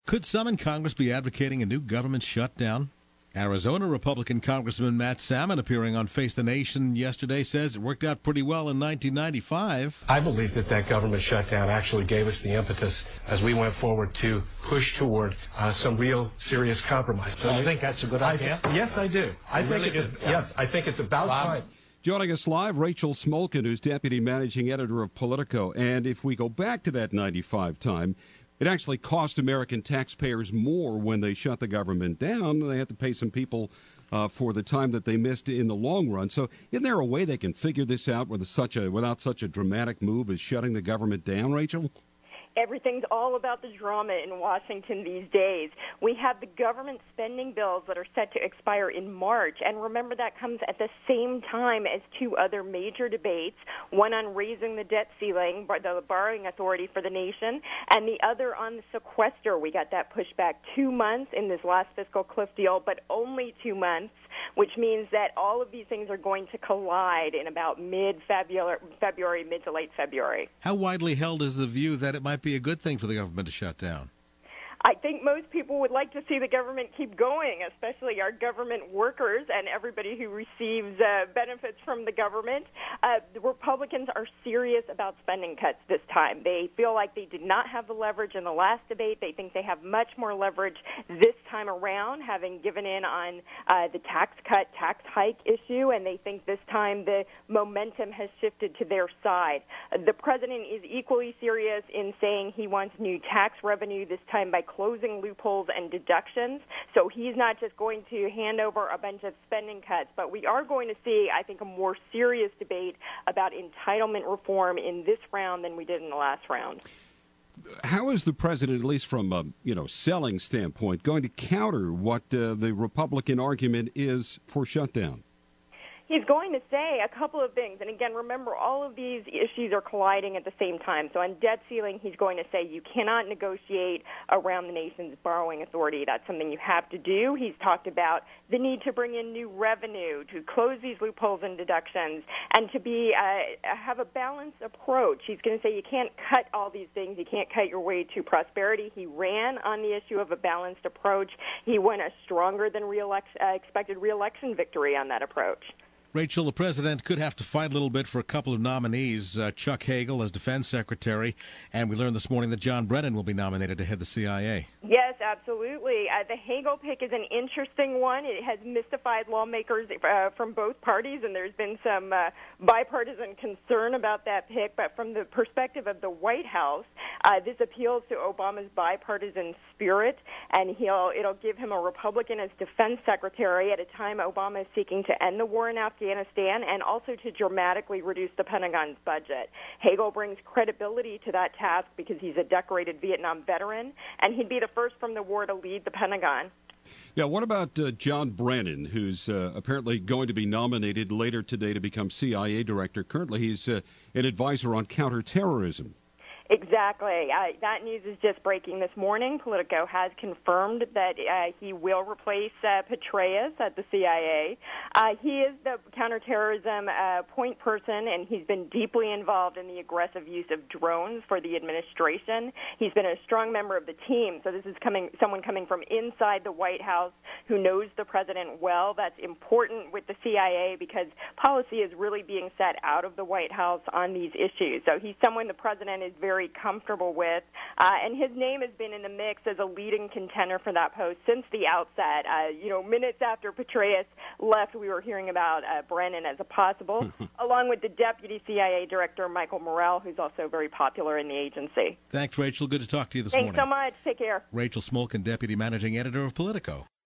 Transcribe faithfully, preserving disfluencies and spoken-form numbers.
Could some in Congress be advocating a new government shutdown? Arizona Republican Congressman Matt Salmon, appearing on Face the Nation yesterday, says it worked out pretty well in nineteen ninety-five. I believe that that government shutdown actually gave us the impetus as we went forward to push toward uh, some real serious compromise. So you think that's a good idea? I, yes, I do. I you think really it's a, yeah. yes, I think it's about Bob? time. Joining us live, Rachel Smolkin, who's deputy managing editor of Politico. And if we go back to that ninety-five time, it actually cost American taxpayers more when they shut the government down. They had to pay some people uh, for the time that they missed in the long run. So isn't there a way they can figure this out with such a, without such a dramatic move as shutting the government down, Rachel? Everything's all about the drama in Washington these days. We have the government spending bills that are set to expire in March, and remember that comes at the same time as two other major debates, one on raising the debt ceiling, the borrowing authority for the nation, and the other on the sequester. We got that pushed back two months in this last fiscal cliff deal, but only two months, which means that all of these things are going to collide in about mid-February, February, mid to late February. How widely held is the view that it might be a good thing for the government to shut down? I think most people would like to see the government keep going, especially our government workers and everybody who receives uh, benefits from the government. Uh, the Republicans are serious about spending cuts this time. They feel like they did not have the leverage in the last debate. They think they have much more leverage this time around, having given in on uh, the tax cut, tax hike issue, and they think this time the momentum has shifted to their side. Uh, the president is equally serious in saying he wants new tax revenue, this time by closing loopholes and deductions. So he's not just going to hand over a bunch of spending cuts, but we are going to see, I think, a more serious debate about entitlement reform in this round than we did in the last round. How is the president, at least from a you know selling standpoint, going to counter what uh, the Republican argument is for shutdown? He's going to say a couple of things. And again, remember, all of these issues are colliding at the same time. So on debt ceiling, he's going to say you cannot negotiate around the nation's borrowing authority. That's something you have to do. He's talked about the need to bring in new revenue, to close these loopholes and deductions, and to be uh, have a balanced approach. He's going to say you can't cut all these things. You can't cut your way to prosperity. He ran on the issue of a balanced approach. He won a stronger than reelect, uh, expected reelection victory on that approach. Rachel, the president could have to fight a little bit for a couple of nominees, uh, Chuck Hagel as defense secretary, and we learned this morning that John Brennan will be nominated to head the C I A. Yes, absolutely. Uh, the Hagel pick is an interesting one. It has mystified lawmakers uh, from both parties, and there's been some uh, bipartisan concern about that pick. But from the perspective of the White House, uh, this appeals to Obama's bipartisan spirit, and he'll it'll give him a Republican as defense secretary at a time Obama is seeking to end the war in Afghanistan and also to dramatically reduce the Pentagon's budget. Hagel brings credibility to that task because he's a decorated Vietnam veteran, and he'd be the first from the war to lead the Pentagon. Yeah, what about uh, John Brennan, who's uh, apparently going to be nominated later today to become C I A director? Currently, he's uh, an advisor on counterterrorism. Exactly. Uh, that news is just breaking this morning. Politico has confirmed that uh, he will replace uh, Petraeus at the C I A. Uh, he is the counterterrorism uh, point person, and he's been deeply involved in the aggressive use of drones for the administration. He's been a strong member of the team, so this is coming someone coming from inside the White House who knows the president well. That's important with the C I A because policy is really being set out of the White House on these issues. So he's someone the president is very comfortable with, uh, and his name has been in the mix as a leading contender for that post since the outset. Uh, you know, minutes after Petraeus left, we were hearing about uh, Brennan as a possible, along with the deputy C I A director, Michael Morell, who's also very popular in the agency. Thanks, Rachel. Good to talk to you this Thanks morning. Thanks so much. Take care. Rachel Smolkin, deputy managing editor of Politico.